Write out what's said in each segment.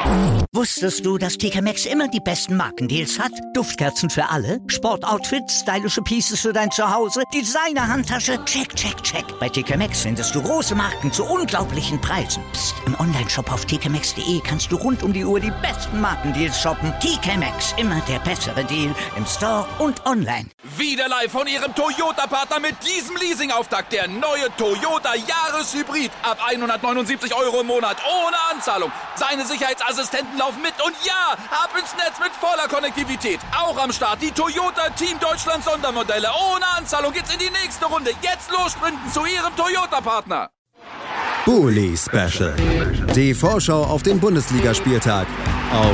Wusstest du, dass TK Maxx immer die besten Markendeals hat? Duftkerzen für alle, Sportoutfits, stylische Pieces für dein Zuhause, Designer-Handtasche, check, check, check. Bei TK Maxx findest du große Marken zu unglaublichen Preisen. Psst. Im Onlineshop auf tkmaxx.de kannst du rund um die Uhr die besten Markendeals shoppen. TK Maxx, immer der bessere Deal im Store und online. Wieder live von Ihrem Toyota-Partner mit diesem Leasing-Auftakt. Der neue Toyota Jahreshybrid. Ab 179 € im Monat. Ohne Anzahlung. Seine Sicherheitsassistenten laufen mit. Und ja, ab ins Netz mit voller Konnektivität. Auch am Start die Toyota Team Deutschland Sondermodelle. Ohne Anzahlung geht's in die nächste Runde. Jetzt los sprinten zu Ihrem Toyota-Partner. Bully Special. Die Vorschau auf den Bundesligaspieltag auf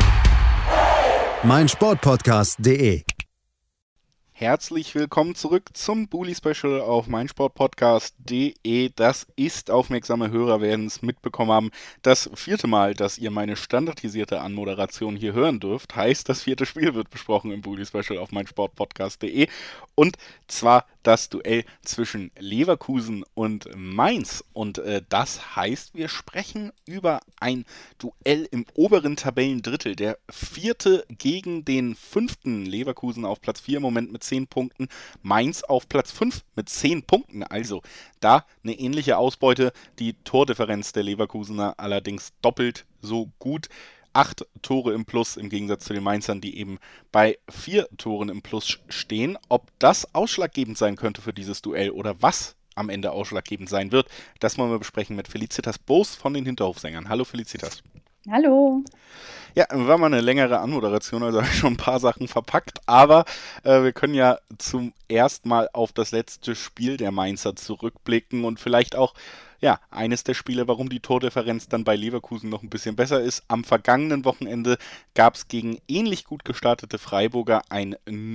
meinsportpodcast.de. Herzlich willkommen zurück zum Bully Special auf meinsportpodcast.de. Das ist, aufmerksame Hörer werden es mitbekommen haben, das 4. Mal, dass ihr meine standardisierte Anmoderation hier hören dürft. Heißt, das 4. Spiel wird besprochen im Bully Special auf meinsportpodcast.de. Und zwar das Duell zwischen Leverkusen und Mainz. Und das heißt, wir sprechen über ein Duell im oberen Tabellendrittel. Der 4. gegen den 5. Leverkusen auf Platz 4 im Moment mit 10 Punkten. Mainz auf Platz 5 mit 10 Punkten. Also da eine ähnliche Ausbeute. Die Tordifferenz der Leverkusener allerdings doppelt so gut. 8 Tore im Plus im Gegensatz zu den Mainzern, die eben bei 4 Toren im Plus stehen. Ob das ausschlaggebend sein könnte für dieses Duell oder was am Ende ausschlaggebend sein wird, das wollen wir besprechen mit Felicitas Boos von den Hinterhofsängern. Hallo Felicitas. Hallo. Ja, war mal eine längere Anmoderation, also habe ich schon ein paar Sachen verpackt, aber wir können ja zum ersten Mal auf das letzte Spiel der Mainzer zurückblicken und vielleicht auch eines der Spiele, warum die Tordifferenz dann bei Leverkusen noch ein bisschen besser ist. Am vergangenen Wochenende gab es gegen ähnlich gut gestartete Freiburger ein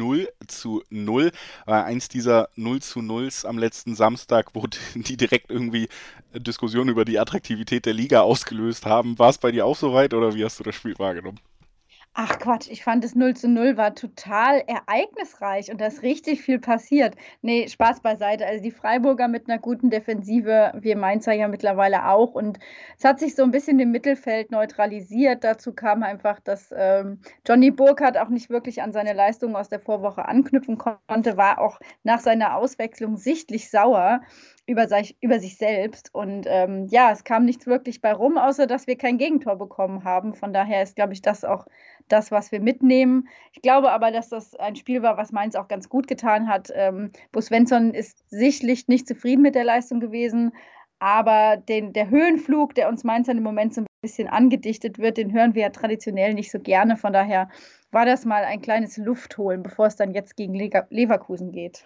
0:0. Eins dieser 0:0s am letzten Samstag, wo die direkt irgendwie Diskussionen über die Attraktivität der Liga ausgelöst haben. War es bei dir auch soweit oder wie hast du das Spiel wahrgenommen? Ach Quatsch, ich fand das 0:0 war total ereignisreich und da ist richtig viel passiert. Nee, Spaß beiseite. Also die Freiburger mit einer guten Defensive, wir Mainzer ja mittlerweile auch. Und es hat sich so ein bisschen im Mittelfeld neutralisiert. Dazu kam einfach, dass Johnny Burkhardt auch nicht wirklich an seine Leistungen aus der Vorwoche anknüpfen konnte, war auch nach seiner Auswechslung sichtlich sauer über sich selbst. Und es kam nichts wirklich bei rum, außer dass wir kein Gegentor bekommen haben. Von daher ist, glaube ich, das auch das, was wir mitnehmen. Ich glaube aber, dass das ein Spiel war, was Mainz auch ganz gut getan hat. Bo Svensson ist sichtlich nicht zufrieden mit der Leistung gewesen, aber der Höhenflug, der uns Mainzern im Moment so ein bisschen angedichtet wird, den hören wir ja traditionell nicht so gerne. Von daher war das mal ein kleines Luftholen, bevor es dann jetzt gegen Leverkusen geht.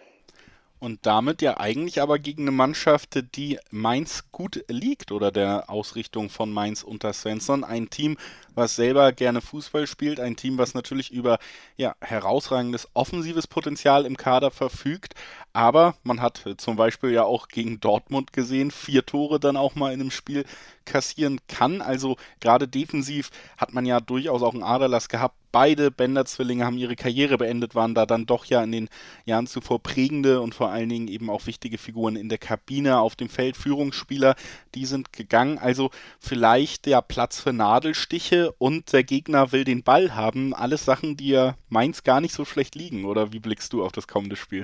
Und damit ja eigentlich aber gegen eine Mannschaft, die Mainz gut liegt oder der Ausrichtung von Mainz unter Svensson. Ein Team, was selber gerne Fußball spielt, ein Team, was natürlich über herausragendes offensives Potenzial im Kader verfügt. Aber man hat zum Beispiel ja auch gegen Dortmund gesehen, 4 Tore dann auch mal in einem Spiel kassieren kann. Also gerade defensiv hat man ja durchaus auch einen Aderlass gehabt. Beide Bender-Zwillinge haben ihre Karriere beendet, waren da dann doch ja in den Jahren zuvor prägende und vor allen Dingen eben auch wichtige Figuren in der Kabine, auf dem Feld, Führungsspieler, die sind gegangen. Also vielleicht Platz für Nadelstiche und der Gegner will den Ball haben. Alles Sachen, die ja Mainz gar nicht so schlecht liegen. Oder wie blickst du auf das kommende Spiel?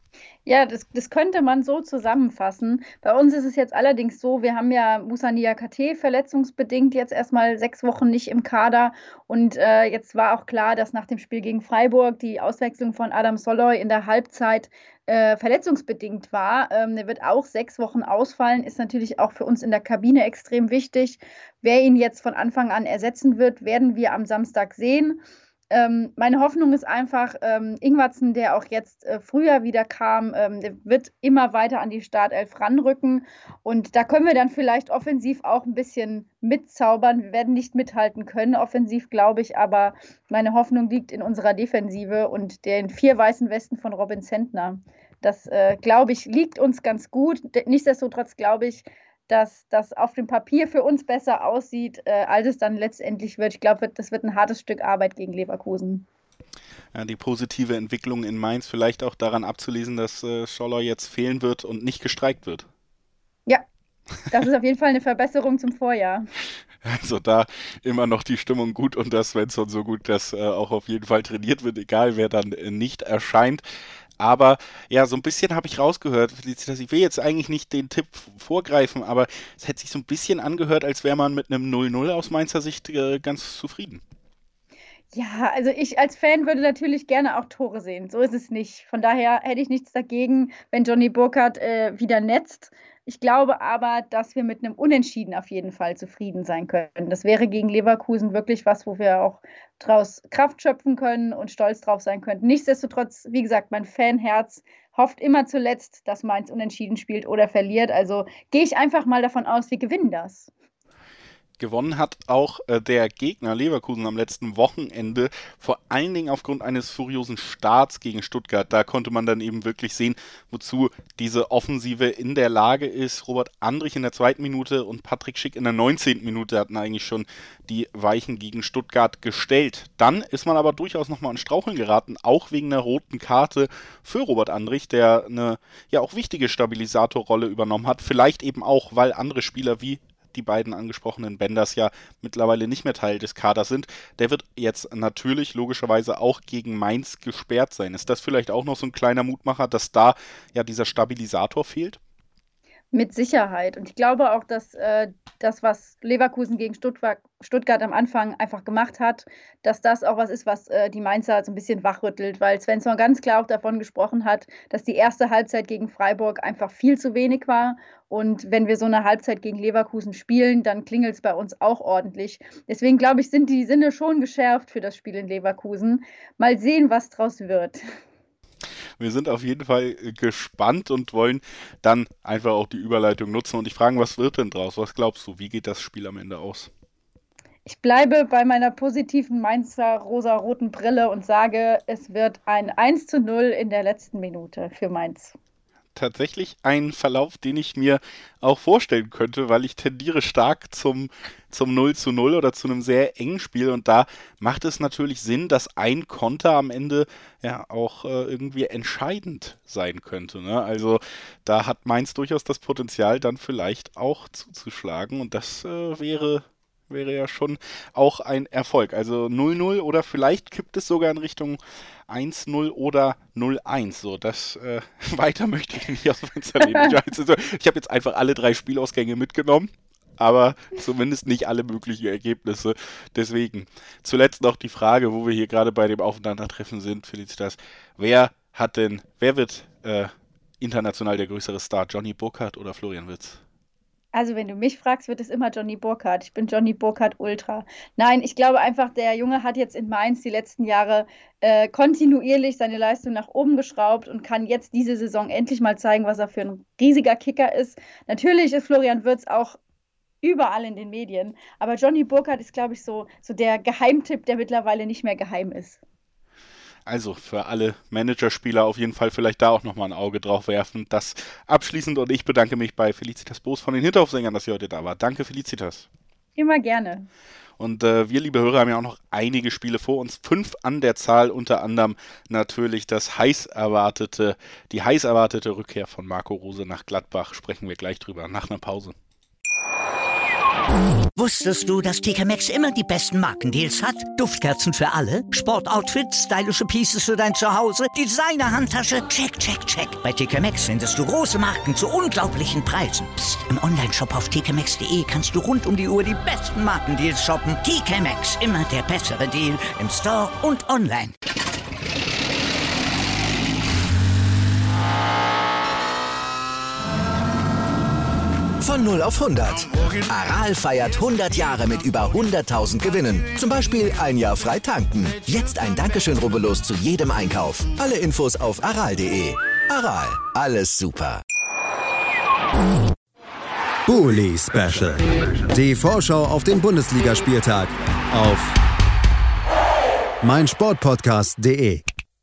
Ja, das könnte man so zusammenfassen. Bei uns ist es jetzt allerdings so, wir haben ja Moussa Niakhaté verletzungsbedingt jetzt erstmal 6 Wochen nicht im Kader. Und jetzt war auch klar, dass nach dem Spiel gegen Freiburg die Auswechslung von Adam Soloy in der Halbzeit verletzungsbedingt war. Der wird auch 6 Wochen ausfallen, ist natürlich auch für uns in der Kabine extrem wichtig. Wer ihn jetzt von Anfang an ersetzen wird, werden wir am Samstag sehen. Meine Hoffnung ist einfach, Ingwertsen, der auch jetzt früher wieder kam, der wird immer weiter an die Startelf ranrücken und da können wir dann vielleicht offensiv auch ein bisschen mitzaubern. Wir werden nicht mithalten können, offensiv glaube ich, aber meine Hoffnung liegt in unserer Defensive und den 4 weißen Westen von Robin Zentner. Das, glaube ich, liegt uns ganz gut. Nichtsdestotrotz glaube ich, dass das auf dem Papier für uns besser aussieht, als es dann letztendlich wird. Ich glaube, das wird ein hartes Stück Arbeit gegen Leverkusen. Ja, die positive Entwicklung in Mainz vielleicht auch daran abzulesen, dass Scholler jetzt fehlen wird und nicht gestreikt wird. Ja, das ist auf jeden Fall eine Verbesserung zum Vorjahr. Also da immer noch die Stimmung gut und das Svensson so gut, dass auch auf jeden Fall trainiert wird, egal wer dann nicht erscheint. Aber ja, so ein bisschen habe ich rausgehört, Felicitas, ich will jetzt eigentlich nicht den Tipp vorgreifen, aber es hätte sich so ein bisschen angehört, als wäre man mit einem 0-0 aus Mainzer Sicht ganz zufrieden. Ja, also ich als Fan würde natürlich gerne auch Tore sehen. So ist es nicht. Von daher hätte ich nichts dagegen, wenn Johnny Burkhardt wieder netzt. Ich glaube aber, dass wir mit einem Unentschieden auf jeden Fall zufrieden sein können. Das wäre gegen Leverkusen wirklich was, wo wir auch draus Kraft schöpfen können und stolz drauf sein könnten. Nichtsdestotrotz, wie gesagt, mein Fanherz hofft immer zuletzt, dass Mainz unentschieden spielt oder verliert. Also gehe ich einfach mal davon aus, wir gewinnen das. Gewonnen hat auch der Gegner Leverkusen am letzten Wochenende, vor allen Dingen aufgrund eines furiosen Starts gegen Stuttgart. Da konnte man dann eben wirklich sehen, wozu diese Offensive in der Lage ist. Robert Andrich in der 2. Minute und Patrick Schick in der 19. Minute hatten eigentlich schon die Weichen gegen Stuttgart gestellt. Dann ist man aber durchaus nochmal an Straucheln geraten, auch wegen einer roten Karte für Robert Andrich, der eine ja auch wichtige Stabilisatorrolle übernommen hat. Vielleicht eben auch, weil andere Spieler wie die beiden angesprochenen Benders ja mittlerweile nicht mehr Teil des Kaders sind. Der wird jetzt natürlich logischerweise auch gegen Mainz gesperrt sein. Ist das vielleicht auch noch so ein kleiner Mutmacher, dass da ja dieser Stabilisator fehlt? Mit Sicherheit. Und ich glaube auch, dass das, was Leverkusen gegen Stuttgart am Anfang einfach gemacht hat, dass das auch was ist, was die Mainzer so ein bisschen wachrüttelt, weil Svensson ganz klar auch davon gesprochen hat, dass die erste Halbzeit gegen Freiburg einfach viel zu wenig war. Und wenn wir so eine Halbzeit gegen Leverkusen spielen, dann klingelt es bei uns auch ordentlich. Deswegen glaube ich, sind die Sinne schon geschärft für das Spiel in Leverkusen. Mal sehen, was draus wird. Wir sind auf jeden Fall gespannt und wollen dann einfach auch die Überleitung nutzen und dich fragen, was wird denn draus? Was glaubst du? Wie geht das Spiel am Ende aus? Ich bleibe bei meiner positiven Mainzer rosa-roten Brille und sage, es wird ein 1:0 in der letzten Minute für Mainz. Tatsächlich ein Verlauf, den ich mir auch vorstellen könnte, weil ich tendiere stark zum 0:0 oder zu einem sehr engen Spiel und da macht es natürlich Sinn, dass ein Konter am Ende ja auch irgendwie entscheidend sein könnte, ne? Also da hat Mainz durchaus das Potenzial, dann vielleicht auch zuzuschlagen und das wäre ja schon auch ein Erfolg. Also 0:0 oder vielleicht kippt es sogar in Richtung 1:0 oder 0:1. So, das weiter möchte ich nicht aus dem Fenster lehnen. Ich habe jetzt einfach alle 3 Spielausgänge mitgenommen, aber zumindest nicht alle möglichen Ergebnisse. Deswegen zuletzt noch die Frage, wo wir hier gerade bei dem Aufeinandertreffen sind, Felicitas. Wer wird international der größere Star? Johnny Burkhardt oder Florian Wirtz? Also wenn du mich fragst, wird es immer Johnny Burkhardt. Ich bin Johnny Burkhardt Ultra. Nein, ich glaube einfach, der Junge hat jetzt in Mainz die letzten Jahre kontinuierlich seine Leistung nach oben geschraubt und kann jetzt diese Saison endlich mal zeigen, was er für ein riesiger Kicker ist. Natürlich ist Florian Wirtz auch überall in den Medien, aber Johnny Burkhardt ist, glaube ich, so der Geheimtipp, der mittlerweile nicht mehr geheim ist. Also für alle Managerspieler auf jeden Fall vielleicht da auch nochmal ein Auge drauf werfen. Das abschließend und ich bedanke mich bei Felicitas Boos von den Hinterhofsängern, dass sie heute da war. Danke, Felicitas. Immer gerne. Und wir, liebe Hörer, haben ja auch noch einige Spiele vor uns. 5 an der Zahl, unter anderem natürlich die heiß erwartete Rückkehr von Marco Rose nach Gladbach. Sprechen wir gleich drüber, nach einer Pause. Wusstest du, dass TK Maxx immer die besten Markendeals hat? Duftkerzen für alle, Sportoutfits, stylische Pieces für dein Zuhause, Designer-Handtasche, check, check, check. Bei TK Maxx findest du große Marken zu unglaublichen Preisen. Psst. Im Onlineshop auf tkmaxx.de kannst du rund um die Uhr die besten Markendeals shoppen. TK Maxx, immer der bessere Deal im Store und online. Von 0 auf 100. Aral feiert 100 Jahre mit über 100.000 Gewinnen. Zum Beispiel ein Jahr frei tanken. Jetzt ein Dankeschön, rubbellos zu jedem Einkauf. Alle Infos auf aral.de. Aral, alles super. Bully Special. Die Vorschau auf den Bundesligaspieltag auf meinsportpodcast.de.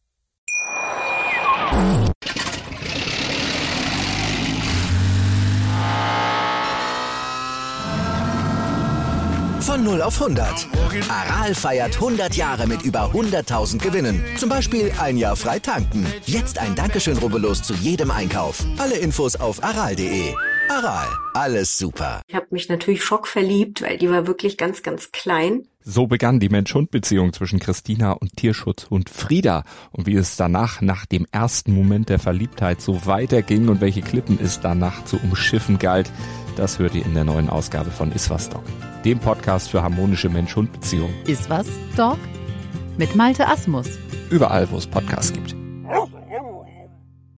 Von 0 auf 100. Aral feiert 100 Jahre mit über 100.000 Gewinnen. Zum Beispiel ein Jahr frei tanken. Jetzt ein Dankeschön, rubbellos zu jedem Einkauf. Alle Infos auf aral.de. Aral, alles super. Ich habe mich natürlich schockverliebt, weil die war wirklich ganz, ganz klein. So begann die Mensch-Hund-Beziehung zwischen Christina und Tierschutzhund Frieda. Und wie es danach, nach dem ersten Moment der Verliebtheit, so weiterging und welche Klippen es danach zu umschiffen galt, das hört ihr in der neuen Ausgabe von Iswas Dog, dem Podcast für harmonische Mensch-Hund-Beziehungen. Iswas Dog? Mit Malte Asmus. Überall, wo es Podcasts gibt.